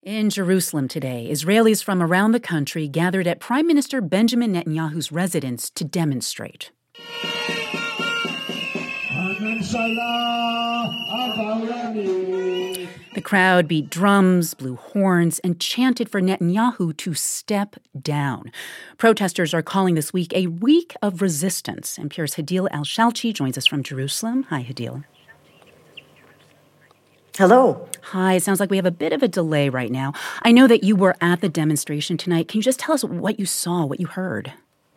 In Jerusalem today, Israelis from around the country gathered at Prime Minister Benjamin Netanyahu's residence to demonstrate. The crowd beat drums, blew horns, and chanted for Netanyahu to step down. Protesters are calling this week a week of resistance. NPR's Hadil Al-Shalchi joins us from Jerusalem. Hi, Hadil. Hello. Hi, it sounds like we have a bit of a delay right now. I know that you were at the demonstration tonight. Can you just tell us what you saw, what you heard?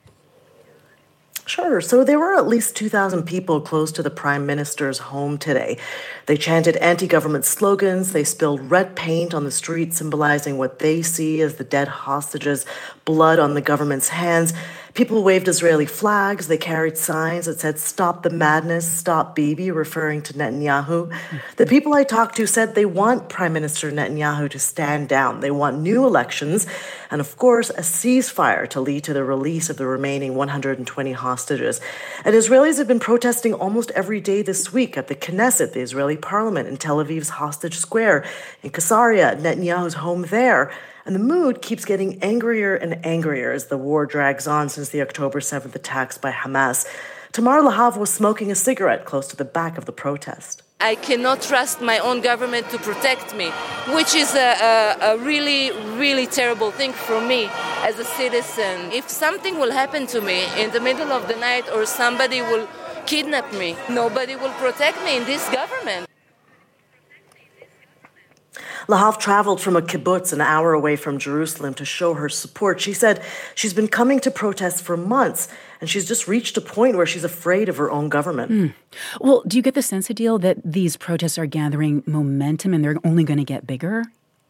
Sure. So there were at least 2,000 people close to the Prime Minister's home today. They chanted anti-government slogans. They spilled red paint on the street, symbolizing what they see as the dead hostages' blood on the government's hands. People waved Israeli flags. They carried signs that said, "Stop the madness, stop Bibi," referring to Netanyahu. The people I talked to said they want Prime Minister Netanyahu to stand down. They want new elections and, of course, a ceasefire to lead to the release of the remaining 120 hostages. And Israelis have been protesting almost every day this week at the Knesset, the Israeli parliament, in Tel Aviv's Hostage Square, in Caesarea, Netanyahu's home there. And the mood keeps getting angrier and angrier as the war drags on since the October 7th attacks by Hamas. Tamar Lahav was smoking a cigarette close to the back of the protest. I cannot trust my own government to protect me, which is a really, really terrible thing for me as a citizen. If something will happen to me in the middle of the night or somebody will kidnap me, nobody will protect me in this government. Lahav traveled from a kibbutz an hour away from Jerusalem to show her support. She said she's been coming to protest for months, and she's just reached a point where she's afraid of her own government. Well, do you get the sense, Adil, that these protests are gathering momentum and they're only going to get bigger?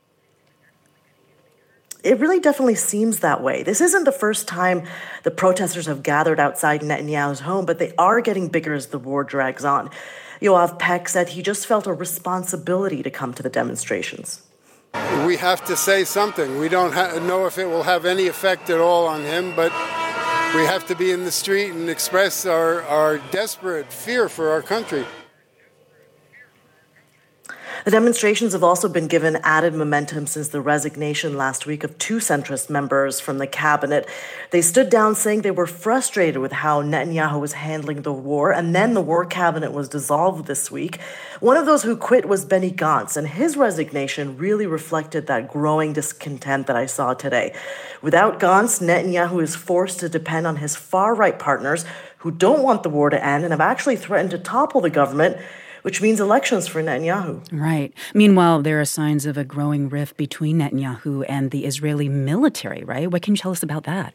It really definitely seems that way. This isn't the first time the protesters have gathered outside Netanyahu's home, but they are getting bigger as the war drags on. Yoav Peck said he just felt a responsibility to come to the demonstrations. We have to say something. We don't know if it will have any effect at all on him, but we have to be in the street and express our desperate fear for our country. The demonstrations have also been given added momentum since the resignation last week of two centrist members from the cabinet. They stood down saying they were frustrated with how Netanyahu was handling the war, and then the war cabinet was dissolved this week. One of those who quit was Benny Gantz, and his resignation really reflected that growing discontent that I saw today. Without Gantz, Netanyahu is forced to depend on his far-right partners who don't want the war to end and have actually threatened to topple the government, which means elections for Netanyahu. Right. Meanwhile, there are signs of a growing rift between Netanyahu and the Israeli military, right? What can you tell us about that?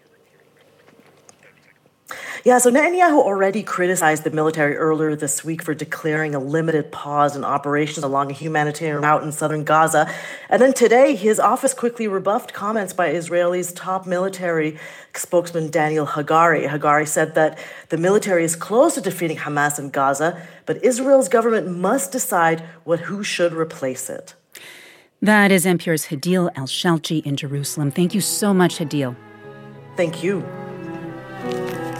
Yeah, so Netanyahu already criticized the military earlier this week for declaring a limited pause in operations along a humanitarian route in southern Gaza. And then today, his office quickly rebuffed comments by Israel's top military spokesman Daniel Hagari. Hagari said that the military is close to defeating Hamas in Gaza, but Israel's government must decide who should replace it. That is NPR's Hadil Al-Shalchi in Jerusalem. Thank you so much, Hadil. Thank you.